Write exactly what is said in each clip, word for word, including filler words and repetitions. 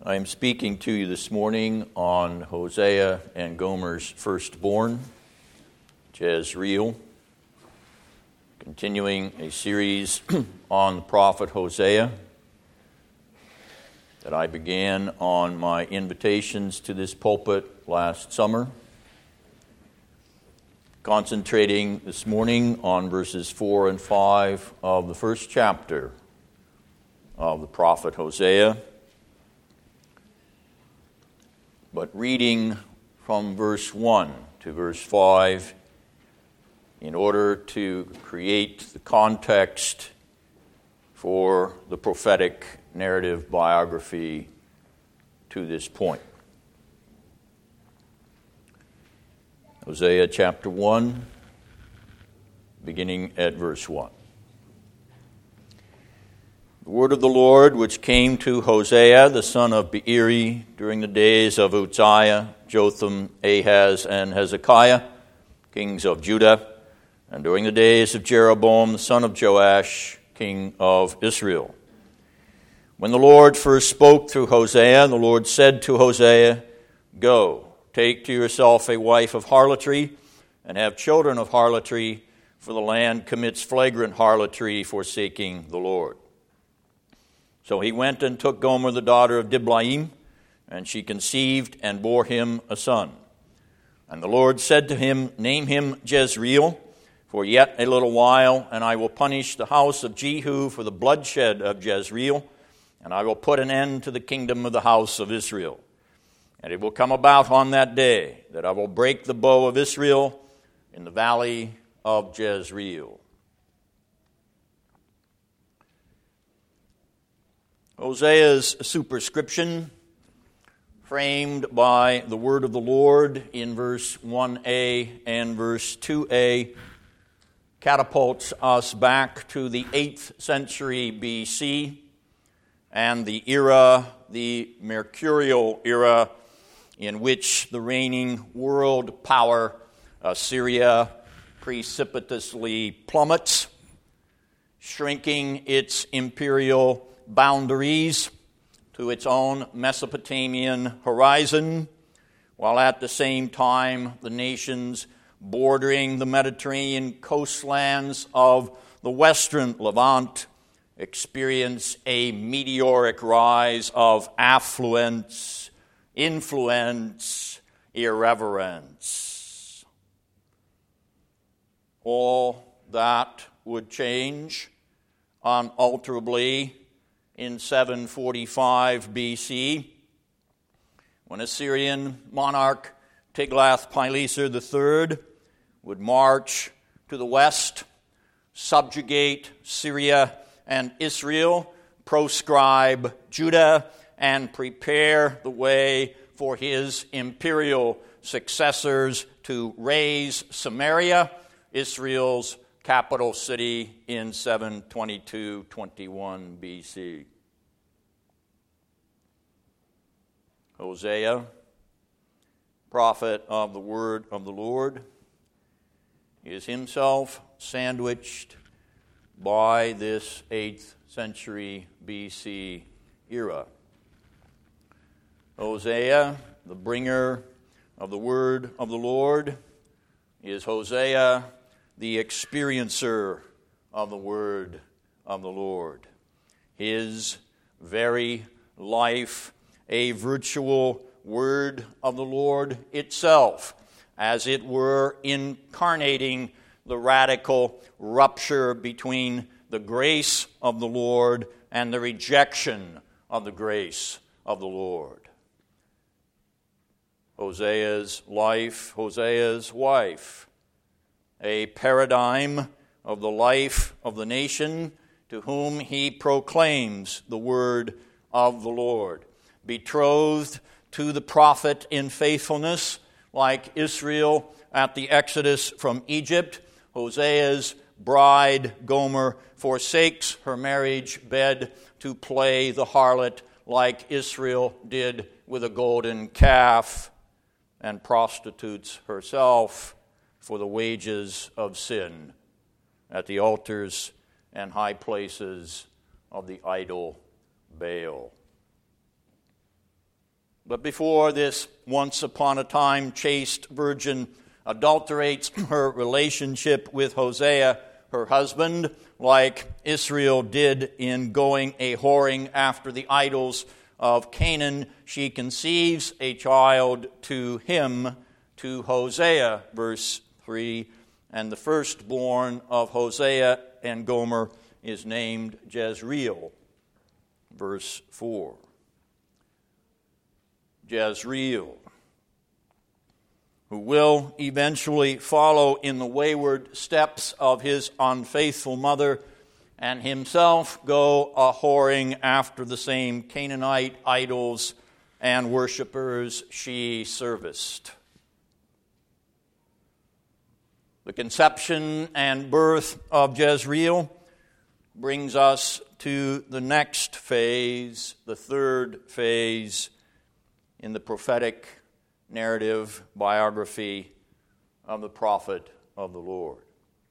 I am speaking to you this morning on Hosea and Gomer's firstborn, Jezreel, continuing a series on the prophet Hosea that I began on my invitations to this pulpit last summer, concentrating this morning on verses four and five of the first chapter of the prophet Hosea, but reading from verse one to verse five in order to create the context for the prophetic narrative biography to this point. Hosea chapter one, beginning at verse one. The word of the Lord which came to Hosea, the son of Beeri, during the days of Uzziah, Jotham, Ahaz, and Hezekiah, kings of Judah, and during the days of Jeroboam, the son of Joash, king of Israel. When the Lord first spoke through Hosea, the Lord said to Hosea, "Go, take to yourself a wife of harlotry, and have children of harlotry, for the land commits flagrant harlotry, forsaking the Lord." So he went and took Gomer the daughter of Diblaim, and she conceived and bore him a son. And the Lord said to him, "Name him Jezreel, for yet a little while, and I will punish the house of Jehu for the bloodshed of Jezreel, and I will put an end to the kingdom of the house of Israel. And it will come about on that day that I will break the bow of Israel in the valley of Jezreel." Hosea's superscription, framed by the word of the Lord in verse one a and verse two a, catapults us back to the eighth century B C and the era, the Mercurial era, in which the reigning world power, Assyria, precipitously plummets, shrinking its imperial boundaries to its own Mesopotamian horizon, while at the same time the nations bordering the Mediterranean coastlands of the western Levant experience a meteoric rise of affluence, influence, irreverence. All that would change unalterably in seven forty-five B C, when Assyrian monarch Tiglath-Pileser the third would march to the west, subjugate Syria and Israel, proscribe Judah, and prepare the way for his imperial successors to raise Samaria, Israel's capital city, in seven twenty-two twenty-one B C. Hosea, prophet of the word of the Lord, is himself sandwiched by this eighth century B C era. Hosea, the bringer of the word of the Lord, is Hosea, the experiencer of the word of the Lord. His very life, a virtual word of the Lord itself, as it were incarnating the radical rupture between the grace of the Lord and the rejection of the grace of the Lord. Hosea's life, Hosea's wife, a paradigm of the life of the nation to whom he proclaims the word of the Lord. Betrothed to the prophet in faithfulness, like Israel at the Exodus from Egypt, Hosea's bride Gomer forsakes her marriage bed to play the harlot like Israel did with a golden calf, and prostitutes herself for the wages of sin at the altars and high places of the idol Baal. But before this once upon a time chaste virgin adulterates her relationship with Hosea, her husband, like Israel did in going a whoring after the idols of Canaan, she conceives a child to him, to Hosea, verse three, and the firstborn of Hosea and Gomer is named Jezreel, verse four. Jezreel, who will eventually follow in the wayward steps of his unfaithful mother and himself go a whoring after the same Canaanite idols and worshippers she serviced. The conception and birth of Jezreel brings us to the next phase, the third phase in the prophetic narrative biography of the prophet of the Lord.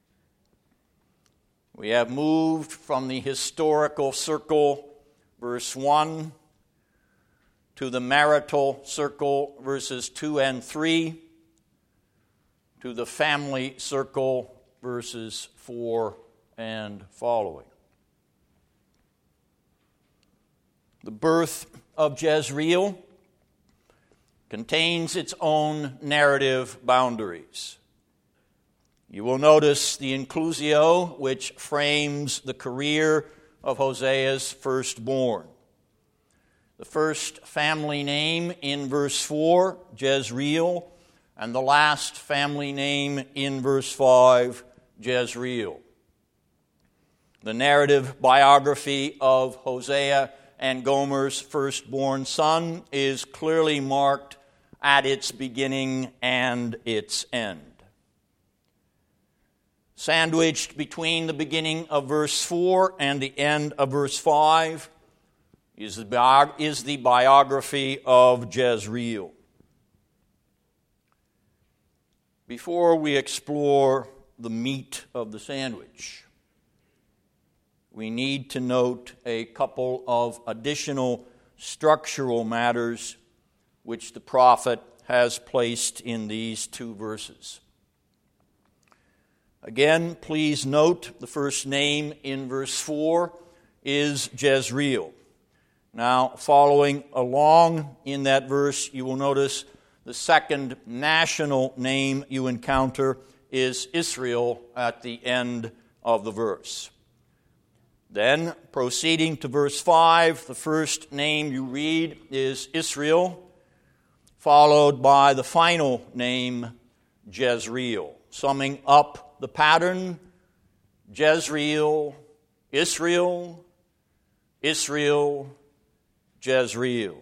We have moved from the historical circle, verse one, to the marital circle, verses two and three, to the family circle, verses four and following. The birth of Jezreel contains its own narrative boundaries. You will notice the inclusio, which frames the career of Hosea's firstborn. The first family name in verse four, Jezreel, and the last family name in verse five, Jezreel. The narrative biography of Hosea and Gomer's firstborn son is clearly marked at its beginning and its end. Sandwiched between the beginning of verse four and the end of verse five is the, biog- is the biography of Jezreel. Before we explore the meat of the sandwich, we need to note a couple of additional structural matters which the prophet has placed in these two verses. Again, please note the first name in verse four is Jezreel. Now, following along in that verse, you will notice the second national name you encounter is Israel at the end of the verse. Then, proceeding to verse five, the first name you read is Israel, followed by the final name, Jezreel. Summing up the pattern, Jezreel, Israel, Israel, Jezreel.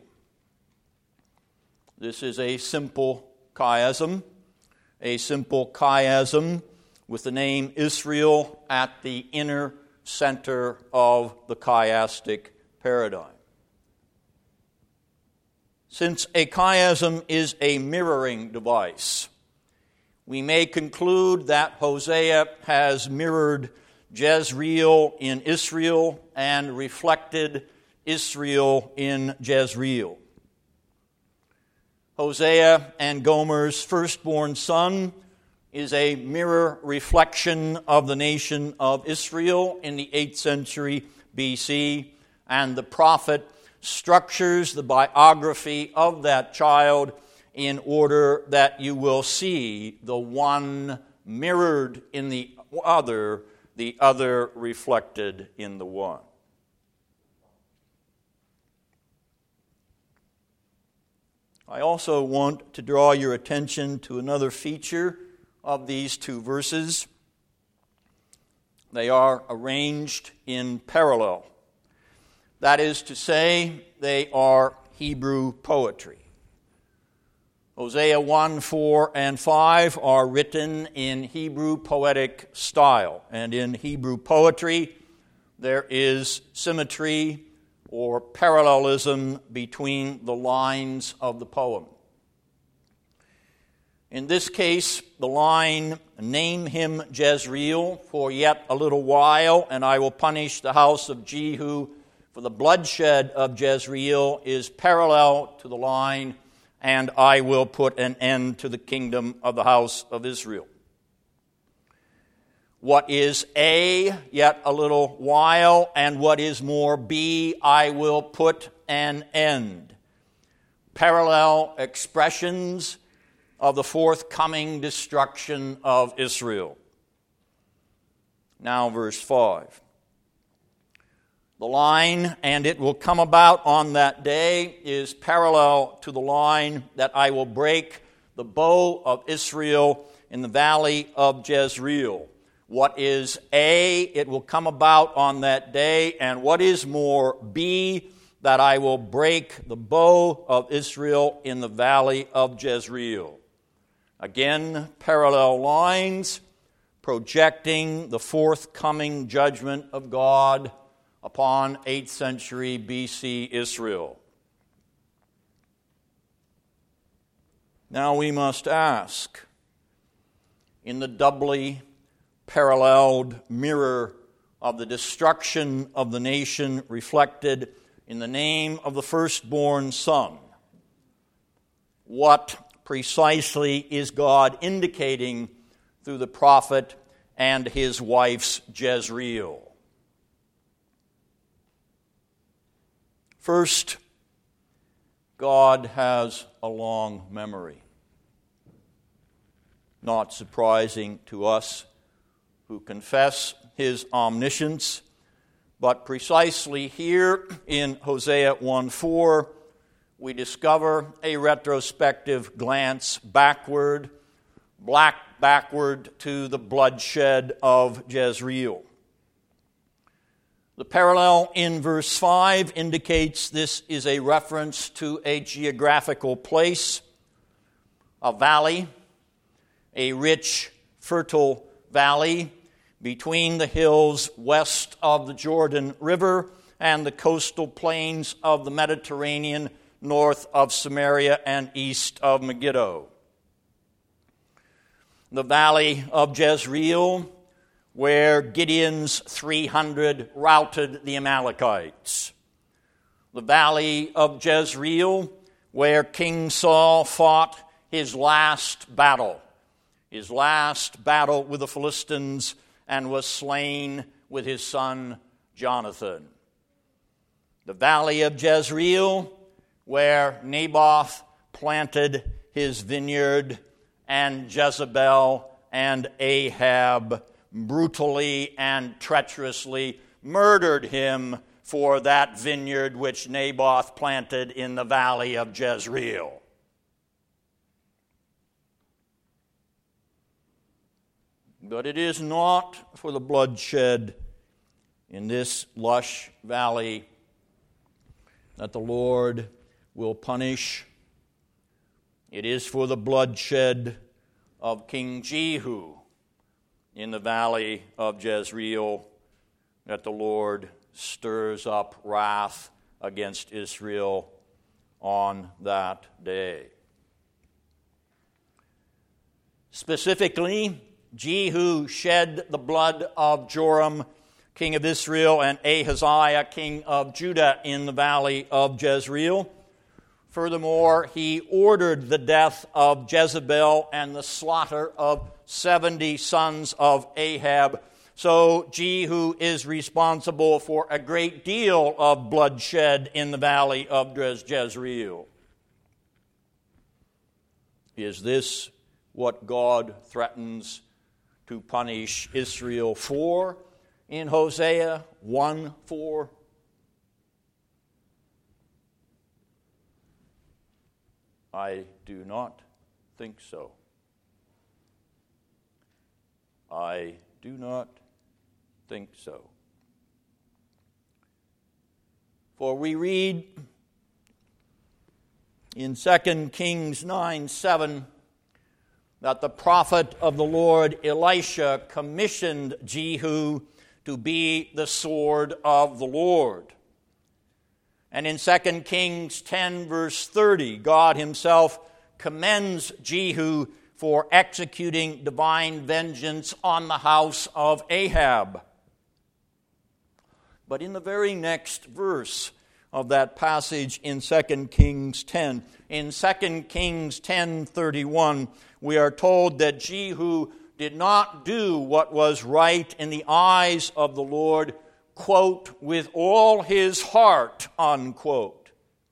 This is a simple chiasm, a simple chiasm with the name Israel at the inner center of the chiastic paradigm. Since a chiasm is a mirroring device, we may conclude that Hosea has mirrored Jezreel in Israel and reflected Israel in Jezreel. Hosea and Gomer's firstborn son is a mirror reflection of the nation of Israel in the eighth century B C, and the prophet structures the biography of that child in order that you will see the one mirrored in the other, the other reflected in the one. I also want to draw your attention to another feature of these two verses. They are arranged in parallel. That is to say, they are Hebrew poetry. Hosea one, four, and five are written in Hebrew poetic style. And in Hebrew poetry, there is symmetry or parallelism between the lines of the poem. In this case, the line, "Name him Jezreel for yet a little while, and I will punish the house of Jehu For the bloodshed of Jezreel is parallel to the line, and I will put an end to the kingdom of the house of Israel. What is A, yet a little while, and what is more B, I will put an end. Parallel expressions of the forthcoming destruction of Israel. Now verse five. The line, and it will come about on that day, is parallel to the line that I will break the bow of Israel in the valley of Jezreel. What is A, it will come about on that day, and what is more B, that I will break the bow of Israel in the valley of Jezreel. Again, parallel lines projecting the forthcoming judgment of God upon eighth century B C Israel. Now we must ask, in the doubly paralleled mirror of the destruction of the nation reflected in the name of the firstborn son, what precisely is God indicating through the prophet and his wife's Jezreel? First, God has a long memory. Not surprising to us who confess his omniscience, but precisely here in Hosea one four, we discover a retrospective glance backward, black backward to the bloodshed of Jezreel. The parallel in verse five indicates this is a reference to a geographical place, a valley, a rich, fertile valley between the hills west of the Jordan River and the coastal plains of the Mediterranean north of Samaria and east of Megiddo. The valley of Jezreel, where Gideon's three hundred routed the Amalekites. The valley of Jezreel, where King Saul fought his last battle, his last battle with the Philistines, and was slain with his son Jonathan. The valley of Jezreel, where Naboth planted his vineyard, and Jezebel and Ahab brutally and treacherously murdered him for that vineyard which Naboth planted in the valley of Jezreel. But it is not for the bloodshed in this lush valley that the Lord will punish. It is for the bloodshed of King Jehu in the valley of Jezreel that the Lord stirs up wrath against Israel on that day. Specifically, Jehu shed the blood of Joram, king of Israel, and Ahaziah, king of Judah, in the valley of Jezreel. Furthermore, he ordered the death of Jezebel and the slaughter of seventy sons of Ahab. So Jehu is responsible for a great deal of bloodshed in the valley of Jezreel. Is this what God threatens to punish Israel for in Hosea one four? I do not think so. I do not think so. For we read in Second Kings nine seven that the prophet of the Lord Elisha commissioned Jehu to be the sword of the Lord. And in Second Kings ten, verse thirty, God himself commends Jehu for executing divine vengeance on the house of Ahab. But in the very next verse of that passage in Second Kings ten, in Second Kings ten thirty-one, we are told that Jehu did not do what was right in the eyes of the Lord, quote, with all his heart, unquote.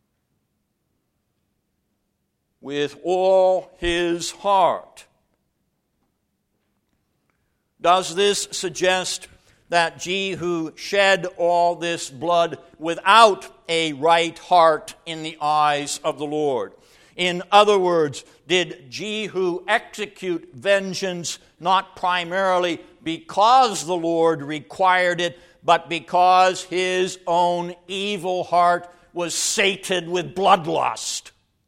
With all his heart. Does this suggest that Jehu shed all this blood without a right heart in the eyes of the Lord? In other words, did Jehu execute vengeance not primarily because the Lord required it, but because his own evil heart was sated with bloodlust?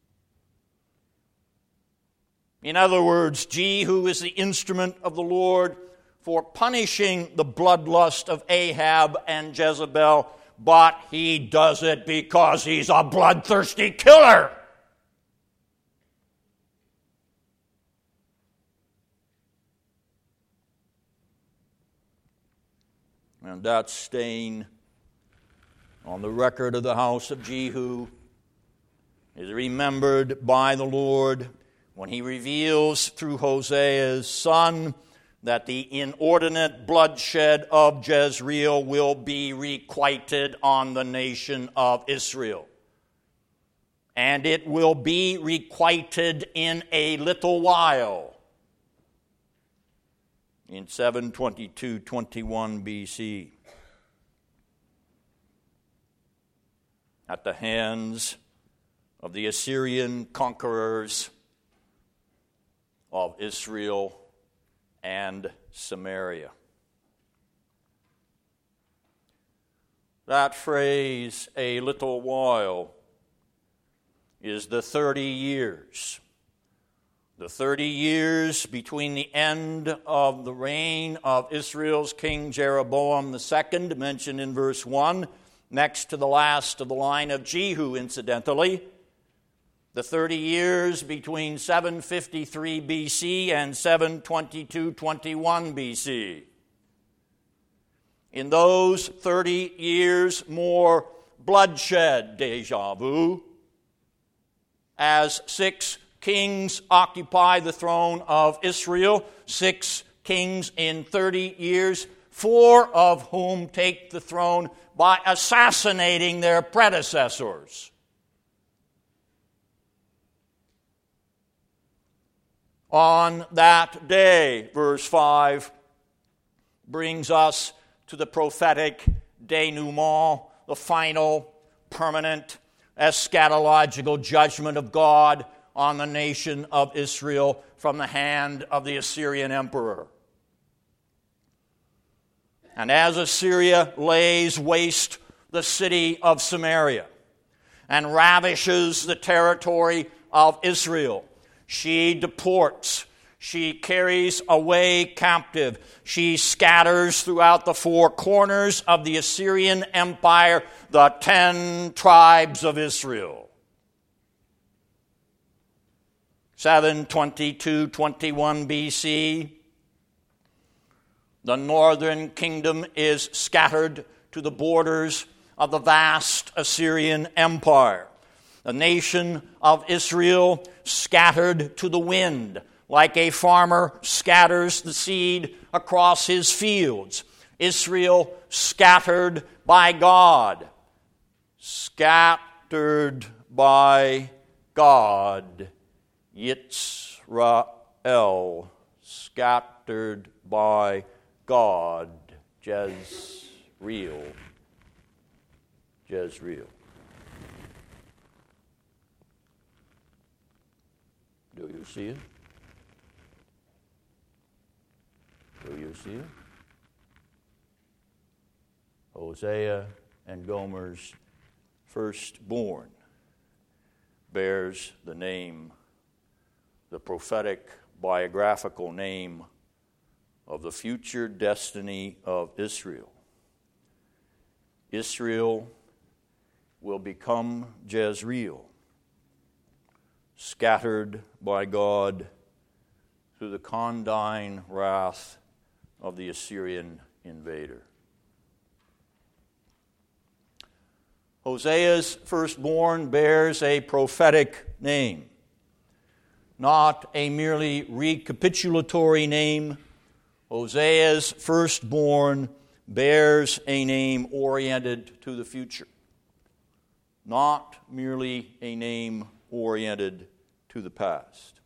In other words, Jehu is the instrument of the Lord for punishing the bloodlust of Ahab and Jezebel, but he does it because he's a bloodthirsty killer. And that stain on the record of the house of Jehu is remembered by the Lord when he reveals through Hosea's son that the inordinate bloodshed of Jezreel will be requited on the nation of Israel. And it will be requited in a little while. In seven twenty-two twenty-one B C, at the hands of the Assyrian conquerors of Israel and Samaria. That phrase, a little while, is the thirty years. The thirty years between the end of the reign of Israel's king Jeroboam the second, mentioned in verse one, next to the last of the line of Jehu, incidentally. The thirty years between seven fifty-three B C and seven twenty-two twenty-one B C. In those thirty years, more bloodshed, deja vu, as six kings occupy the throne of Israel, six kings in thirty years, four of whom take the throne by assassinating their predecessors. On that day, verse five brings us to the prophetic denouement, the final, permanent, eschatological judgment of God on the nation of Israel from the hand of the Assyrian emperor. And as Assyria lays waste the city of Samaria and ravishes the territory of Israel, she deports, she carries away captive, she scatters throughout the four corners of the Assyrian Empire the ten tribes of Israel. seven twenty-two twenty-one B C, the northern kingdom is scattered to the borders of the vast Assyrian Empire. The nation of Israel scattered to the wind, like a farmer scatters the seed across his fields. Israel scattered by God. Scattered by God. Yitzrael, scattered by God. Jezreel. Jezreel. Do you see it? Do you see it? Hosea and Gomer's firstborn bears the name, the prophetic biographical name of the future destiny of Israel. Israel will become Jezreel, scattered by God through the condign wrath of the Assyrian invader. Hosea's firstborn bears a prophetic name, not a merely recapitulatory name. Hosea's firstborn bears a name oriented to the future, not merely a name oriented to the past.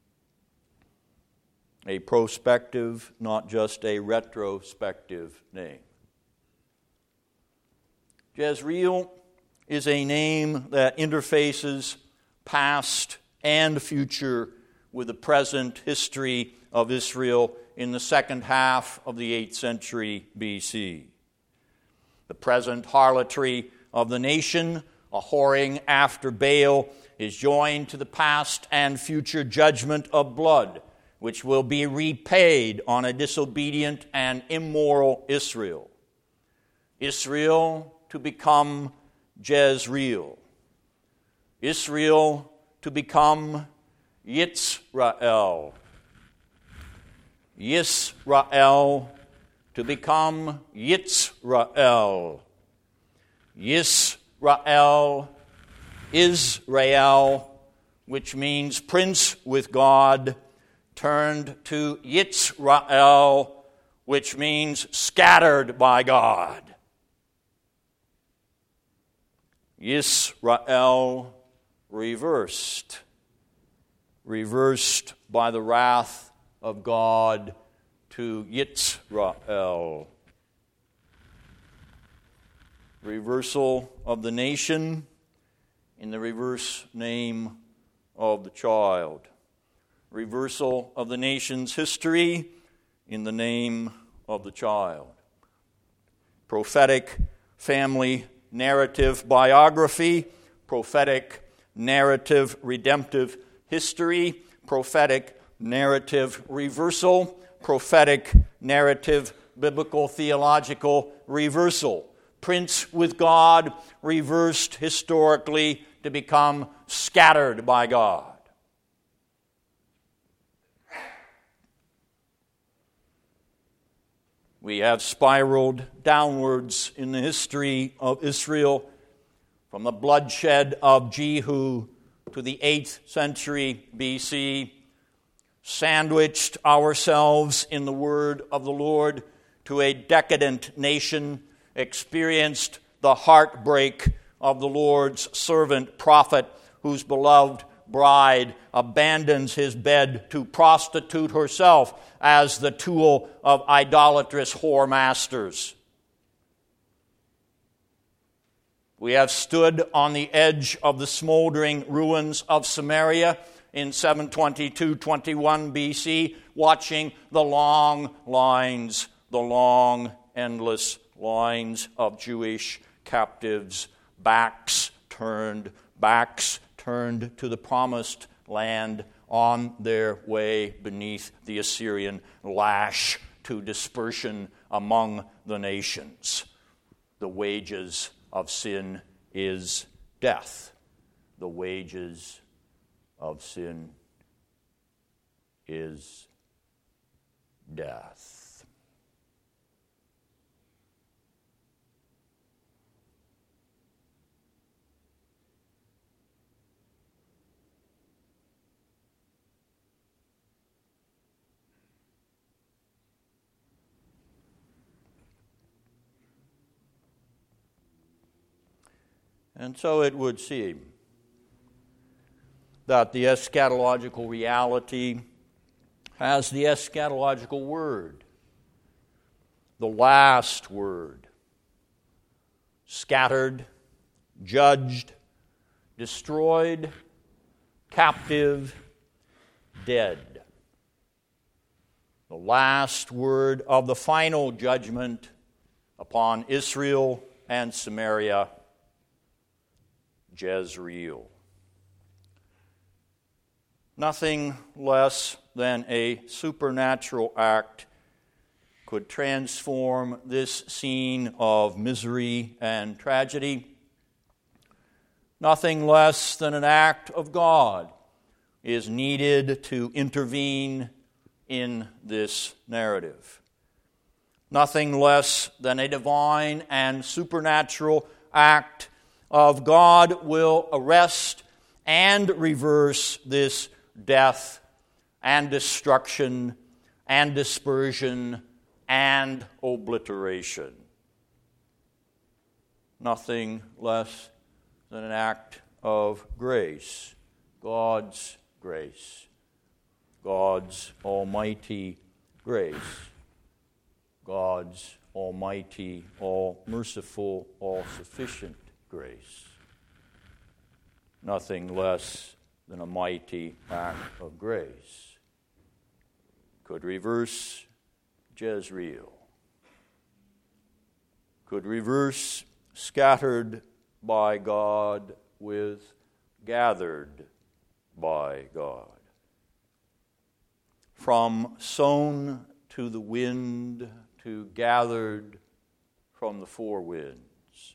A prospective, not just a retrospective name. Jezreel is a name that interfaces past and future with the present history of Israel in the second half of the eighth century B C. The present harlotry of the nation, a whoring after Baal, is joined to the past and future judgment of blood, which will be repaid on a disobedient and immoral Israel. Israel to become Jezreel. Israel to become Yitzrael. Yisrael to become Yitzrael. Yisrael, Israel, which means prince with God, turned to Yitzrael, which means scattered by God. Yisrael reversed, reversed by the wrath of God to Yitzrael. Reversal of the nation in the reverse name of the child. Reversal of the nation's history in the name of the child. Prophetic family narrative biography, prophetic narrative redemptive history, prophetic narrative reversal, prophetic narrative biblical theological reversal. Prince with God reversed historically to become scattered by God. We have spiraled downwards in the history of Israel from the bloodshed of Jehu to the eighth century B C, sandwiched ourselves in the word of the Lord to a decadent nation, experienced the heartbreak of the Lord's servant prophet, whose beloved bride abandons his bed to prostitute herself as the tool of idolatrous whore masters. We have stood on the edge of the smoldering ruins of Samaria in seven twenty-two twenty-one B C, watching the long lines, the long, endless lines of Jewish captives, backs turned, backs turned to the promised land, on their way beneath the Assyrian lash to dispersion among the nations. The wages of sin is death. The wages of sin is death. And so it would seem that the eschatological reality has the eschatological word, the last word, scattered, judged, destroyed, captive, dead. The last word of the final judgment upon Israel and Samaria, Jezreel. Nothing less than a supernatural act could transform this scene of misery and tragedy. Nothing less than an act of God is needed to intervene in this narrative. Nothing less than a divine and supernatural act of God will arrest and reverse this death and destruction and dispersion and obliteration. Nothing less than an act of grace, God's grace, God's almighty grace, God's almighty, all-merciful, all-sufficient grace. Nothing less than a mighty act of grace could reverse Jezreel, could reverse scattered by God with gathered by God. From sown to the wind to gathered from the four winds.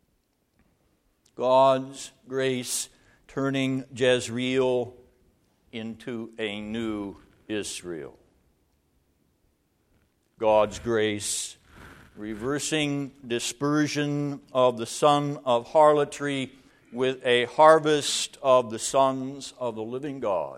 God's grace turning Jezreel into a new Israel. God's grace reversing dispersion of the son of harlotry with a harvest of the sons of the living God.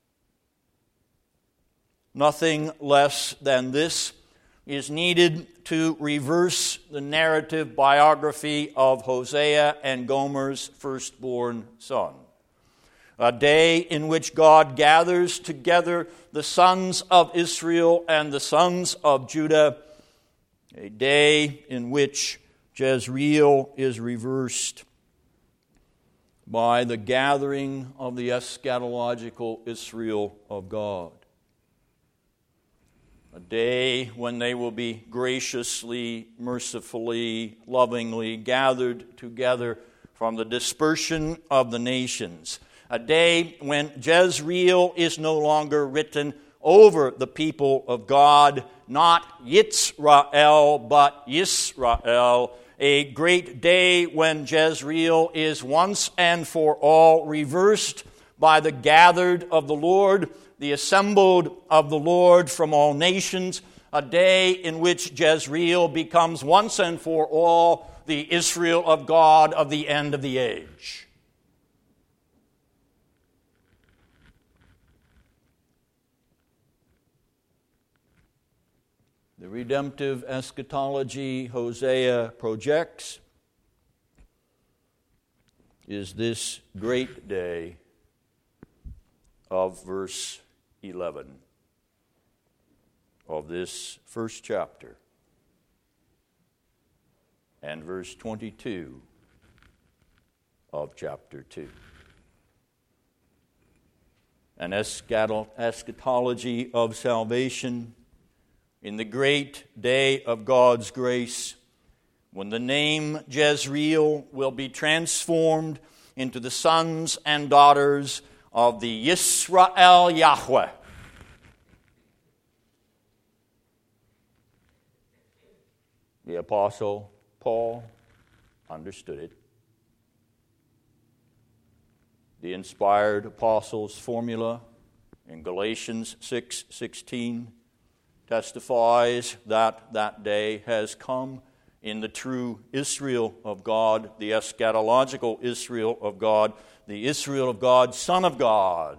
Nothing less than this is needed to reverse the narrative biography of Hosea and Gomer's firstborn son. A day in which God gathers together the sons of Israel and the sons of Judah. A day in which Jezreel is reversed by the gathering of the eschatological Israel of God. A day when they will be graciously, mercifully, lovingly gathered together from the dispersion of the nations. A day when Jezreel is no longer written over the people of God, not Yitzrael, but Yisrael. A great day when Jezreel is once and for all reversed by the gathered of the Lord, the assembled of the Lord from all nations. A day in which Jezreel becomes once and for all the Israel of God of the end of the age. The redemptive eschatology Hosea projects is this great day of verse eleven of this first chapter and verse twenty-two of chapter two. An eschatology of salvation in the great day of God's grace, when the name Jezreel will be transformed into the sons and daughters of the Yisrael Yahweh. The Apostle Paul understood it. The inspired apostles' formula in Galatians six sixteen testifies that that day has come in the true Israel of God, the eschatological Israel of God, the Israel of God, Son of God,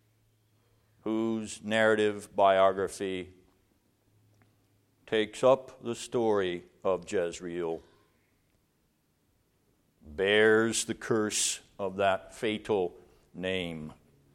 whose narrative biography takes up the story of Jezreel, bears the curse of that fatal name,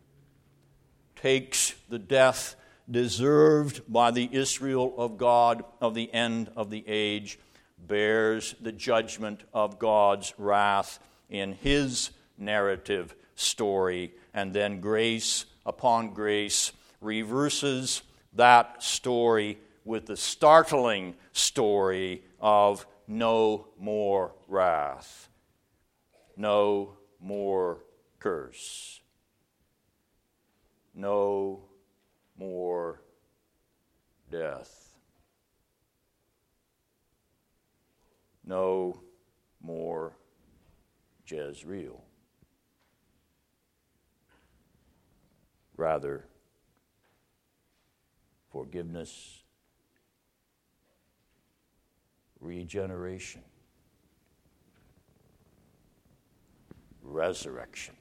takes the death deserved by the Israel of God of the end of the age, bears the judgment of God's wrath in his narrative story, and then grace upon grace reverses that story with the startling story of no more wrath, no more curse, no more death, no more Jezreel. Rather, forgiveness, regeneration, resurrection,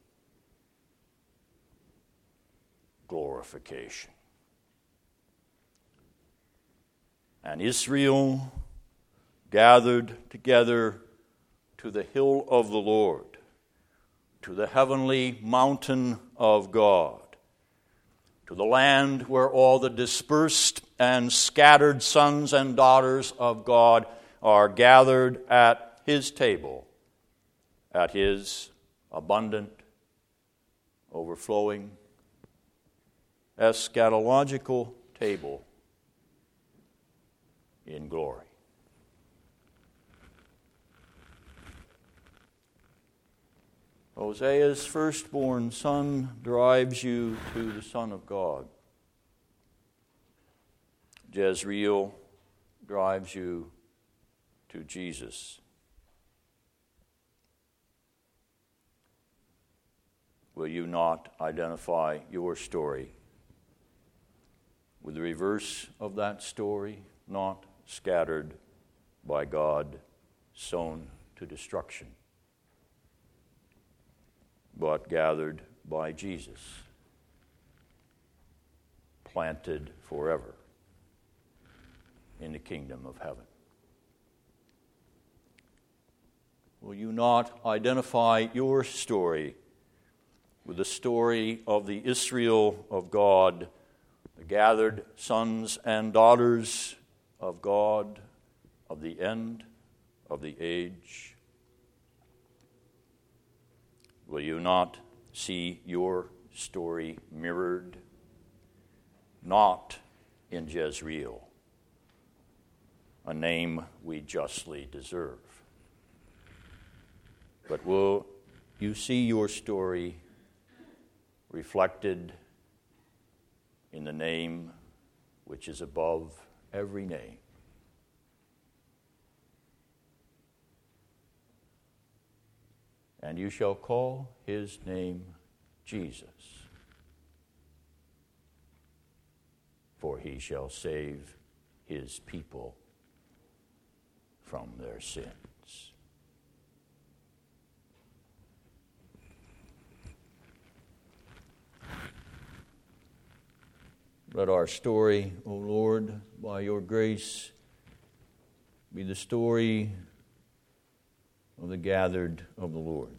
glorification. And Israel gathered together to the hill of the Lord, to the heavenly mountain of God, to the land where all the dispersed and scattered sons and daughters of God are gathered at his table, at his abundant, overflowing, eschatological table in glory. Hosea's firstborn son drives you to the Son of God. Jezreel drives you to Jesus. Will you not identify your story with the reverse of that story, not scattered by God, sown to destruction, but gathered by Jesus, planted forever in the kingdom of heaven? Will you not identify your story with the story of the Israel of God, the gathered sons and daughters of God, of the end of the age? Will you not see your story mirrored, not in Jezreel, a name we justly deserve, but will you see your story reflected in the name which is above every name? And you shall call his name Jesus, for he shall save his people from their sins. Let our story, O Lord, by your grace, be the story of the gathered of the Lord,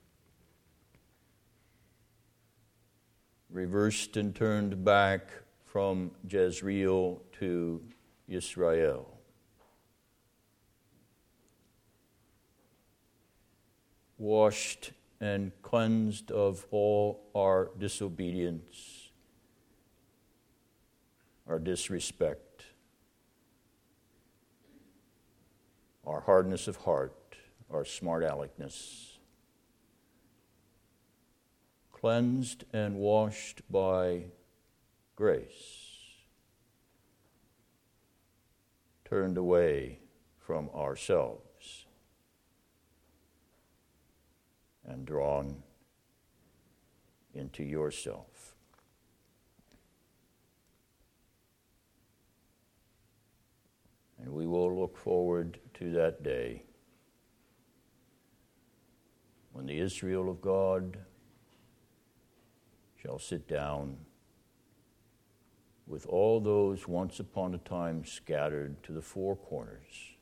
reversed and turned back from Jezreel to Israel. Washed and cleansed of all our disobedience, our disrespect, our hardness of heart, our smart aleckness, cleansed and washed by grace, turned away from ourselves, and drawn into yourself. And we will look forward to that day when the Israel of God shall sit down with all those once upon a time scattered to the four corners,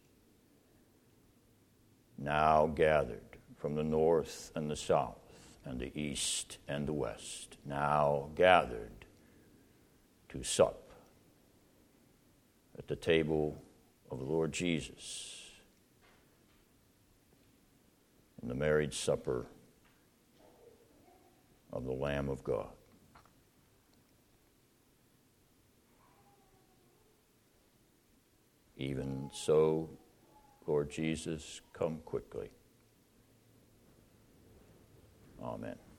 now gathered from the north and the south and the east and the west, now gathered to sup at the table of the Lord Jesus in the marriage supper of the Lamb of God. Even so, Lord Jesus, come quickly. Amen.